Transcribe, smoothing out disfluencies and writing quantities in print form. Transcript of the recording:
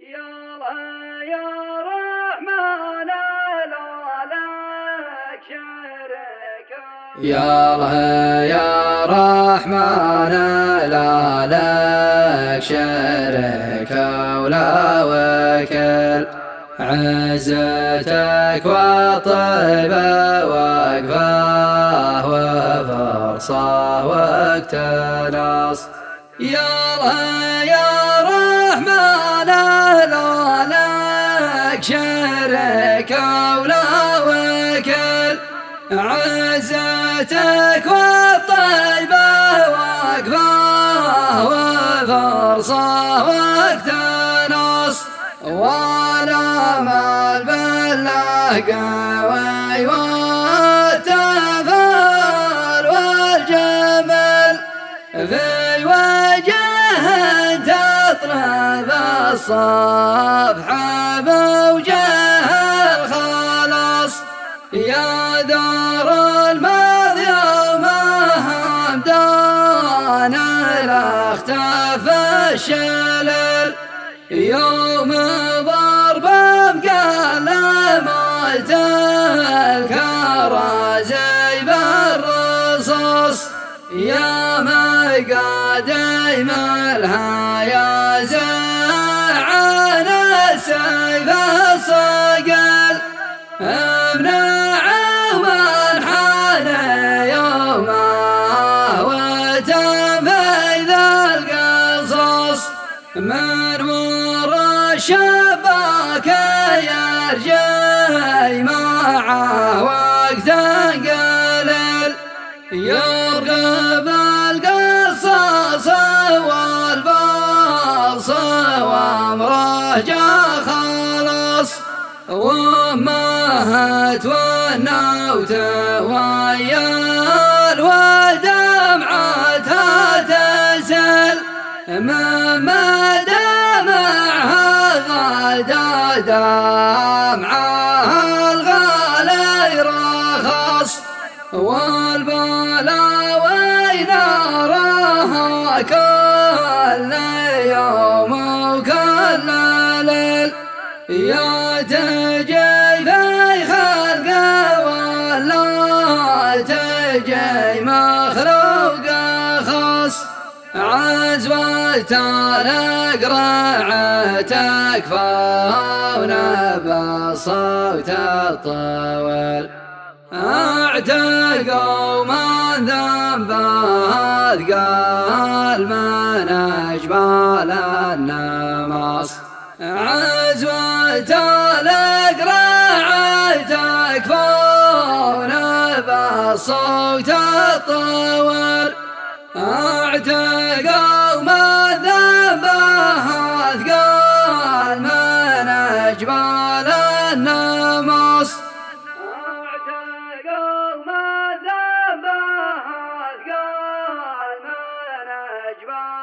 الله يا رحمن لا لك شريك يا الله يا رحمن لا لك شريك ولا وكل عزتك والطيبة وقفاه وفرصاه واقتناص يا الله يا رحمن لا لك شريك ولا وكل عزتك والطيبة وقفاه وفرصاه واقتناص ولا مال بالله قوي والتفال والجمال في وجه تطلب الصفحة بوجه الخلاص يا دار الماضي وما همدان الاختف الشلل يوم ضرب مكلمات الكرازي بالرصاص يا مقاديم الهايا زعان السيف الصقل امنعه من حان يومه وتنفيذ القصص من ورا الشباك يرجي معه وقت قليل يرقب القصاص والباص وامره جا خلاص وامهت والنوت ويا ودمعتها تسل مما دمعها غدا دمعها الغالي رخص والبلاوي نارها كل يوم وكل ليل يا تجي في خلق ولا تجي مخلوق خاص عزوة الأقرع تكفانا بالصوت الطويل اعتقوا من ذنبه أثقال من أجمال النماص عزوة الأقرع تكفانا بالصوت الطويل اعتقوا من ذنبه أثقال من أجمال النماص اعتقوا ما ذنبه أثقال من أجمال